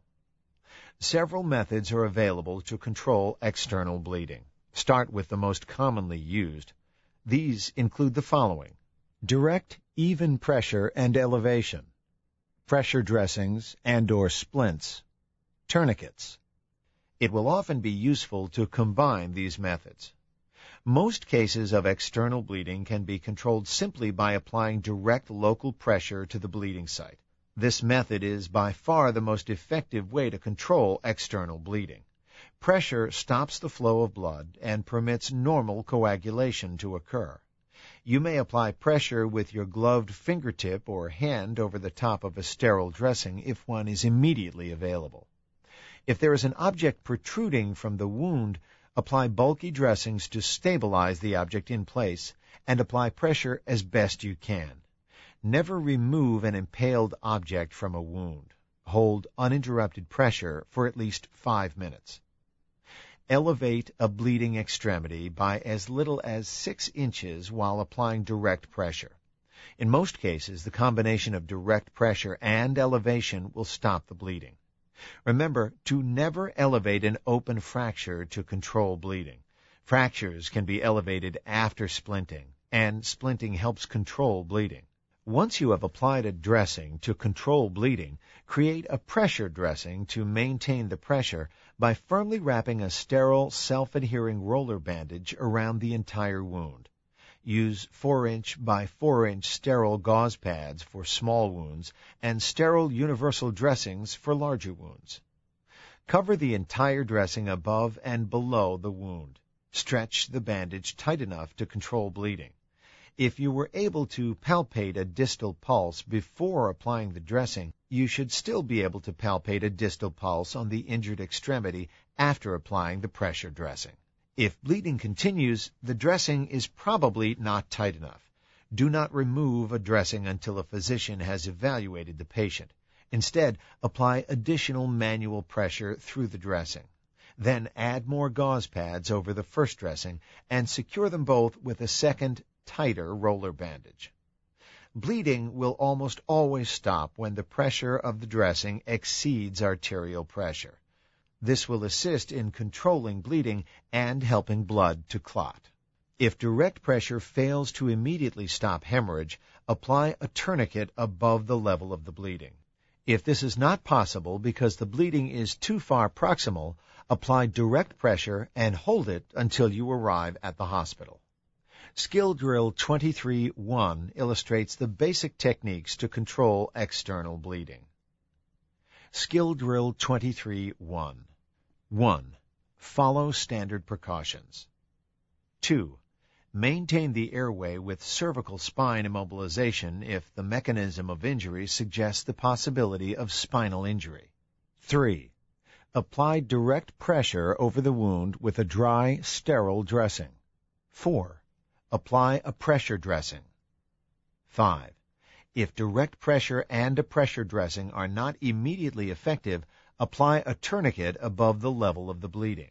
Several methods are available to control external bleeding. Start with the most commonly used. These include the following: direct, even pressure and elevation, pressure dressings and or splints, tourniquets. It will often be useful to combine these methods. Most cases of external bleeding can be controlled simply by applying direct local pressure to the bleeding site. This method is by far the most effective way to control external bleeding. Pressure stops the flow of blood and permits normal coagulation to occur. You may apply pressure with your gloved fingertip or hand over the top of a sterile dressing if one is immediately available. If there is an object protruding from the wound, apply bulky dressings to stabilize the object in place and apply pressure as best you can. Never remove an impaled object from a wound. Hold uninterrupted pressure for at least five minutes. Elevate a bleeding extremity by as little as six inches while applying direct pressure. In most cases, the combination of direct pressure and elevation will stop the bleeding. Remember to never elevate an open fracture to control bleeding. Fractures can be elevated after splinting, and splinting helps control bleeding. Once you have applied a dressing to control bleeding, create a pressure dressing to maintain the pressure by firmly wrapping a sterile, self-adhering roller bandage around the entire wound. Use four inch by four inch sterile gauze pads for small wounds and sterile universal dressings for larger wounds. Cover the entire dressing above and below the wound. Stretch the bandage tight enough to control bleeding. If you were able to palpate a distal pulse before applying the dressing, you should still be able to palpate a distal pulse on the injured extremity after applying the pressure dressing. If bleeding continues, the dressing is probably not tight enough. Do not remove a dressing until a physician has evaluated the patient. Instead, apply additional manual pressure through the dressing. Then add more gauze pads over the first dressing and secure them both with a second, tighter roller bandage. Bleeding will almost always stop when the pressure of the dressing exceeds arterial pressure. This will assist in controlling bleeding and helping blood to clot. If direct pressure fails to immediately stop hemorrhage, apply a tourniquet above the level of the bleeding. If this is not possible because the bleeding is too far proximal, apply direct pressure and hold it until you arrive at the hospital. Skill Drill twenty-three one illustrates the basic techniques to control external bleeding. Skill Drill twenty-three one. one. Follow standard precautions. two. Maintain the airway with cervical spine immobilization if the mechanism of injury suggests the possibility of spinal injury. three. Apply direct pressure over the wound with a dry, sterile dressing. four. Apply a pressure dressing. five. If direct pressure and a pressure dressing are not immediately effective, apply a tourniquet above the level of the bleeding.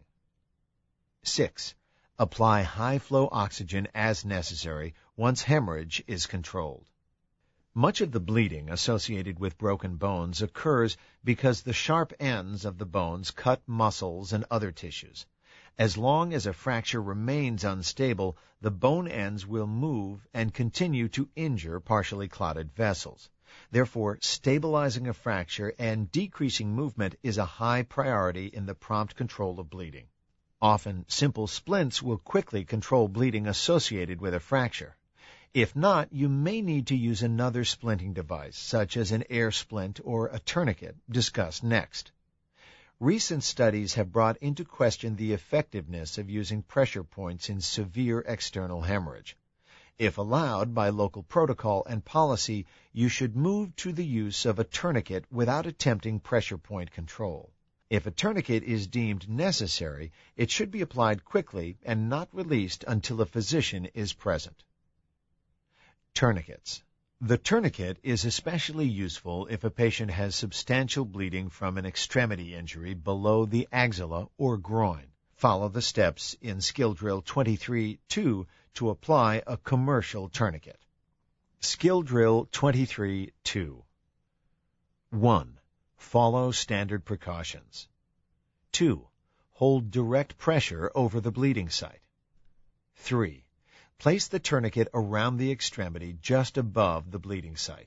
six. Apply high-flow oxygen as necessary once hemorrhage is controlled. Much of the bleeding associated with broken bones occurs because the sharp ends of the bones cut muscles and other tissues. As long as a fracture remains unstable, the bone ends will move and continue to injure partially clotted vessels. Therefore, stabilizing a fracture and decreasing movement is a high priority in the prompt control of bleeding. Often, simple splints will quickly control bleeding associated with a fracture. If not, you may need to use another splinting device, such as an air splint or a tourniquet, discussed next. Recent studies have brought into question the effectiveness of using pressure points in severe external hemorrhage. If allowed by local protocol and policy, you should move to the use of a tourniquet without attempting pressure point control. If a tourniquet is deemed necessary, it should be applied quickly and not released until a physician is present. Tourniquets. The tourniquet is especially useful if a patient has substantial bleeding from an extremity injury below the axilla or groin. Follow the steps in Skill Drill twenty-three two to apply a commercial tourniquet. Skill Drill twenty-three two. one. Follow standard precautions. two. Hold direct pressure over the bleeding site. three. Place the tourniquet around the extremity just above the bleeding site.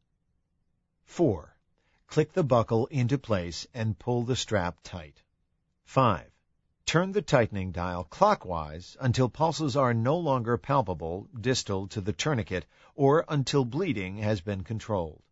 four. Click the buckle into place and pull the strap tight. five. Turn the tightening dial clockwise until pulses are no longer palpable distal to the tourniquet or until bleeding has been controlled.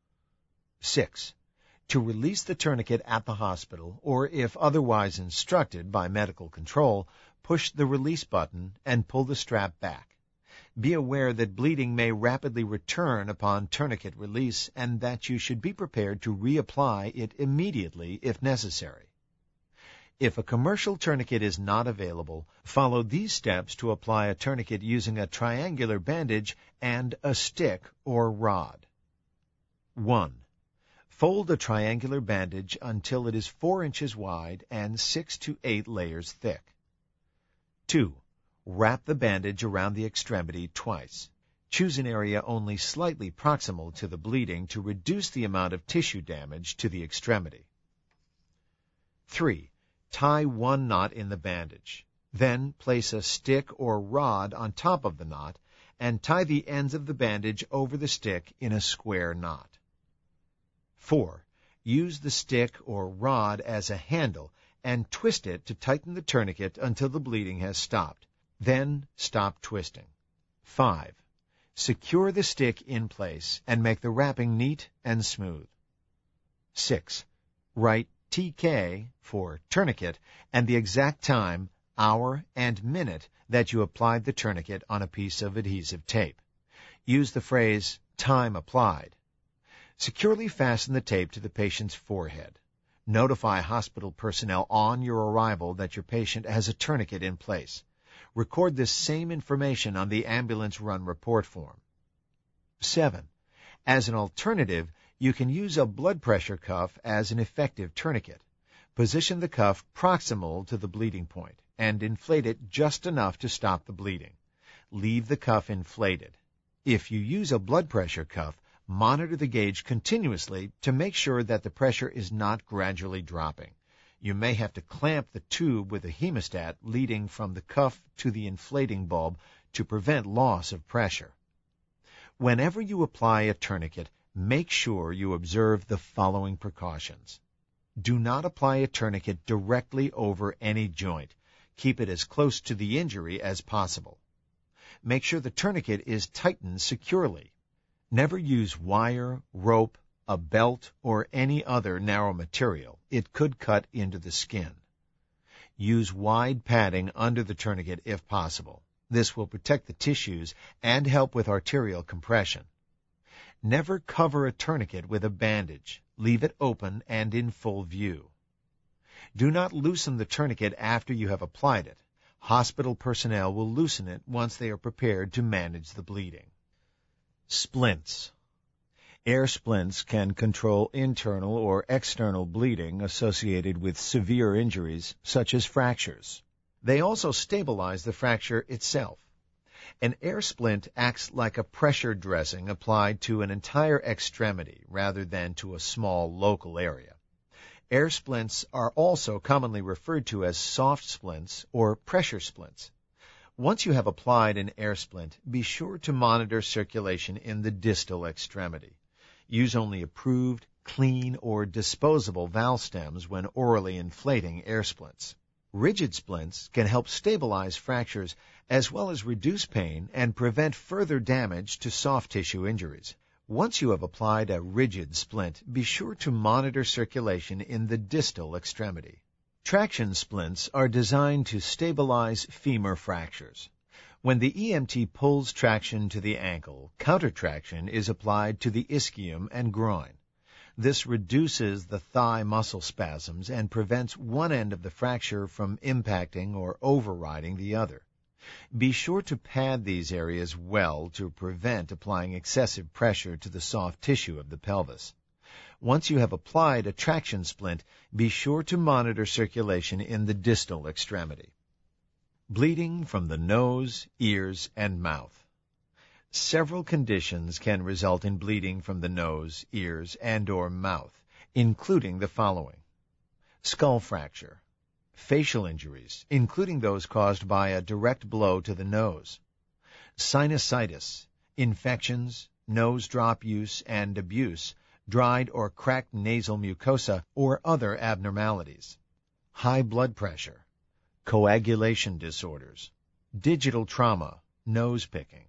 six. To release the tourniquet at the hospital, or if otherwise instructed by medical control, push the release button and pull the strap back. Be aware that bleeding may rapidly return upon tourniquet release and that you should be prepared to reapply it immediately if necessary. If a commercial tourniquet is not available, follow these steps to apply a tourniquet using a triangular bandage and a stick or rod. one. Fold a triangular bandage until it is four inches wide and six to eight layers thick. two. Wrap the bandage around the extremity twice. Choose an area only slightly proximal to the bleeding to reduce the amount of tissue damage to the extremity. three. Tie one knot in the bandage. Then place a stick or rod on top of the knot and tie the ends of the bandage over the stick in a square knot. four. Use the stick or rod as a handle and twist it to tighten the tourniquet until the bleeding has stopped. Then stop twisting. five. Secure the stick in place and make the wrapping neat and smooth. six. Write T K for tourniquet and the exact time, hour, and minute that you applied the tourniquet on a piece of adhesive tape. Use the phrase time applied. Securely fasten the tape to the patient's forehead. Notify hospital personnel on your arrival that your patient has a tourniquet in place. Record this same information on the ambulance run report form. seven. As an alternative, you can use a blood pressure cuff as an effective tourniquet. Position the cuff proximal to the bleeding point and inflate it just enough to stop the bleeding. Leave the cuff inflated. If you use a blood pressure cuff, monitor the gauge continuously to make sure that the pressure is not gradually dropping. You may have to clamp the tube with a hemostat leading from the cuff to the inflating bulb to prevent loss of pressure. Whenever you apply a tourniquet, make sure you observe the following precautions. Do not apply a tourniquet directly over any joint. Keep it as close to the injury as possible. Make sure the tourniquet is tightened securely. Never use wire, rope, a belt, or any other narrow material. It could cut into the skin. Use wide padding under the tourniquet if possible. This will protect the tissues and help with arterial compression. Never cover a tourniquet with a bandage. Leave it open and in full view. Do not loosen the tourniquet after you have applied it. Hospital personnel will loosen it once they are prepared to manage the bleeding. Splints. Air splints can control internal or external bleeding associated with severe injuries, such as fractures. They also stabilize the fracture itself. An air splint acts like a pressure dressing applied to an entire extremity rather than to a small local area. Air splints are also commonly referred to as soft splints or pressure splints. Once you have applied an air splint, be sure to monitor circulation in the distal extremity. Use only approved, clean, or disposable valve stems when orally inflating air splints. Rigid splints can help stabilize fractures as well as reduce pain and prevent further damage to soft tissue injuries. Once you have applied a rigid splint, be sure to monitor circulation in the distal extremity. Traction splints are designed to stabilize femur fractures. When the E M T pulls traction to the ankle, countertraction is applied to the ischium and groin. This reduces the thigh muscle spasms and prevents one end of the fracture from impacting or overriding the other. Be sure to pad these areas well to prevent applying excessive pressure to the soft tissue of the pelvis. Once you have applied a traction splint, be sure to monitor circulation in the distal extremity. Bleeding from the nose, ears, and mouth. Several conditions can result in bleeding from the nose, ears, and or mouth, including the following: skull fracture, facial injuries, including those caused by a direct blow to the nose, sinusitis, infections, nose drop use and abuse, dried or cracked nasal mucosa, or other abnormalities, high blood pressure, coagulation disorders, digital trauma, nose picking.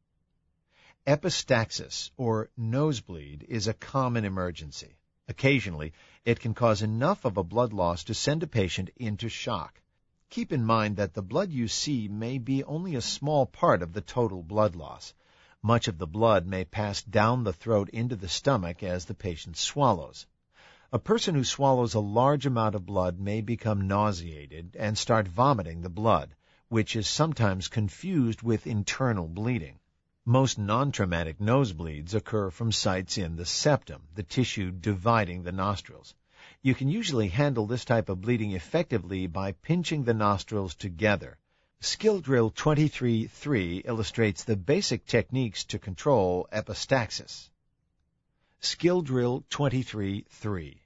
Epistaxis, or nosebleed, is a common emergency. Occasionally, it can cause enough of a blood loss to send a patient into shock. Keep in mind that the blood you see may be only a small part of the total blood loss. Much of the blood may pass down the throat into the stomach as the patient swallows. A person who swallows a large amount of blood may become nauseated and start vomiting the blood, which is sometimes confused with internal bleeding. Most non-traumatic nosebleeds occur from sites in the septum, the tissue dividing the nostrils. You can usually handle this type of bleeding effectively by pinching the nostrils together. Skill Drill twenty-three three illustrates the basic techniques to control epistaxis. Skill Drill twenty-three three.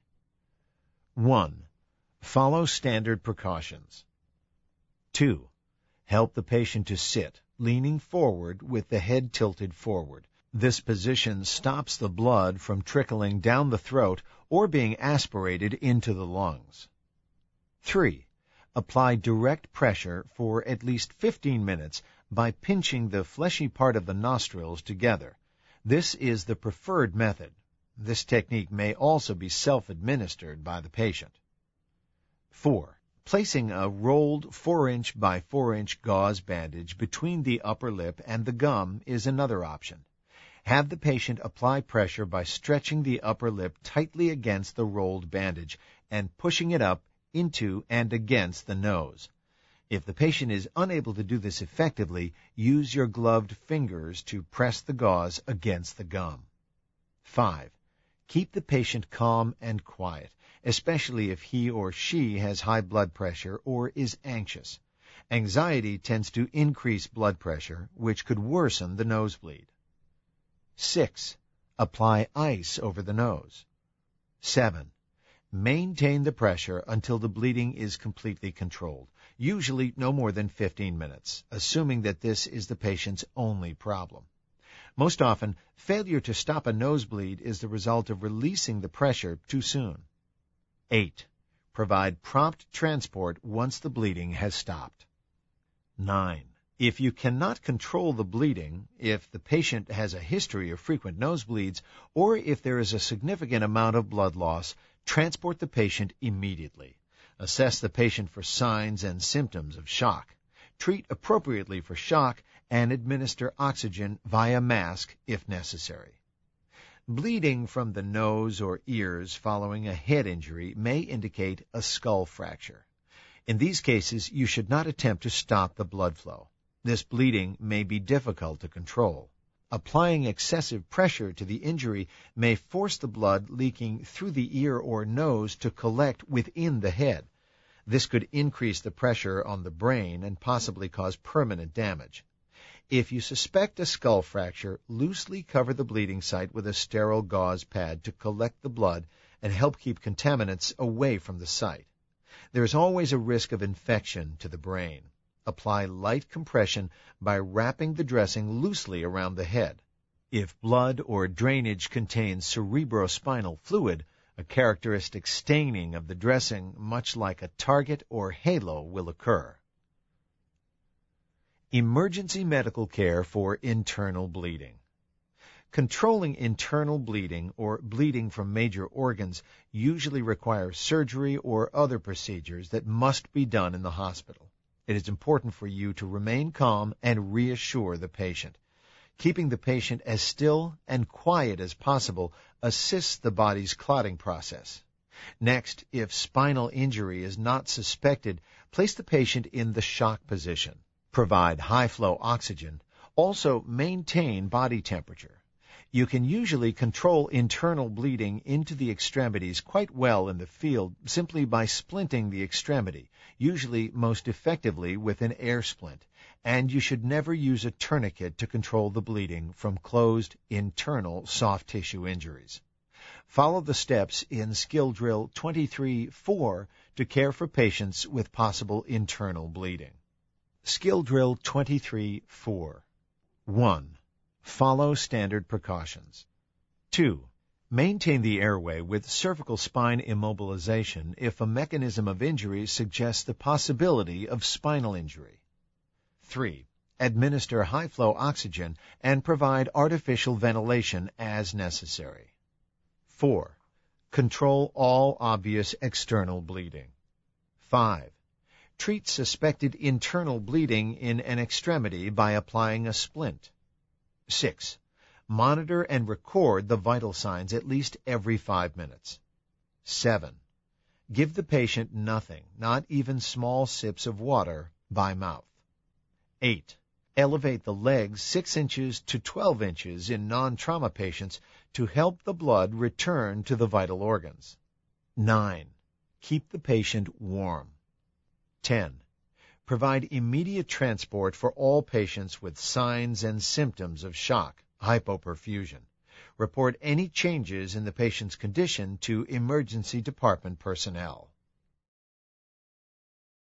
one. Follow standard precautions. two. Help the patient to sit, leaning forward with the head tilted forward. This position stops the blood from trickling down the throat or being aspirated into the lungs. three. Apply direct pressure for at least fifteen minutes by pinching the fleshy part of the nostrils together. This is the preferred method. This technique may also be self-administered by the patient. four. Placing a rolled four inch by four inch gauze bandage between the upper lip and the gum is another option. Have the patient apply pressure by stretching the upper lip tightly against the rolled bandage and pushing it up into and against the nose. If the patient is unable to do this effectively, use your gloved fingers to press the gauze against the gum. five. Keep the patient calm and quiet, especially if he or she has high blood pressure or is anxious. Anxiety tends to increase blood pressure, which could worsen the nosebleed. six. Apply ice over the nose. seven. Maintain the pressure until the bleeding is completely controlled, usually no more than fifteen minutes, assuming that this is the patient's only problem. Most often, failure to stop a nosebleed is the result of releasing the pressure too soon. eight. Provide prompt transport once the bleeding has stopped. nine. If you cannot control the bleeding, if the patient has a history of frequent nosebleeds, or if there is a significant amount of blood loss, transport the patient immediately. Assess the patient for signs and symptoms of shock. Treat appropriately for shock and administer oxygen via mask if necessary. Bleeding from the nose or ears following a head injury may indicate a skull fracture. In these cases, you should not attempt to stop the blood flow. This bleeding may be difficult to control. Applying excessive pressure to the injury may force the blood leaking through the ear or nose to collect within the head. This could increase the pressure on the brain and possibly cause permanent damage. If you suspect a skull fracture, loosely cover the bleeding site with a sterile gauze pad to collect the blood and help keep contaminants away from the site. There is always a risk of infection to the brain. Apply light compression by wrapping the dressing loosely around the head. If blood or drainage contains cerebrospinal fluid, a characteristic staining of the dressing, much like a target or halo, will occur. Emergency medical care for internal bleeding. Controlling internal bleeding or bleeding from major organs usually requires surgery or other procedures that must be done in the hospital. It is important for you to remain calm and reassure the patient. Keeping the patient as still and quiet as possible assists the body's clotting process. Next, if spinal injury is not suspected, place the patient in the shock position. Provide high-flow oxygen. Also, maintain body temperature. You can usually control internal bleeding into the extremities quite well in the field simply by splinting the extremity, usually most effectively with an air splint, and you should never use a tourniquet to control the bleeding from closed internal soft tissue injuries. Follow the steps in Skill Drill twenty-three four to care for patients with possible internal bleeding. Skill Drill twenty-three four. one. Follow standard precautions. two. Maintain the airway with cervical spine immobilization if a mechanism of injury suggests the possibility of spinal injury. three. Administer high-flow oxygen and provide artificial ventilation as necessary. four. Control all obvious external bleeding. five. Treat suspected internal bleeding in an extremity by applying a splint. six. Monitor and record the vital signs at least every five minutes. seven. Give the patient nothing, not even small sips of water, by mouth. eight. Elevate the legs six inches to twelve inches in non-trauma patients to help the blood return to the vital organs. nine. Keep the patient warm. ten. Provide immediate transport for all patients with signs and symptoms of shock, hypoperfusion. Report any changes in the patient's condition to emergency department personnel.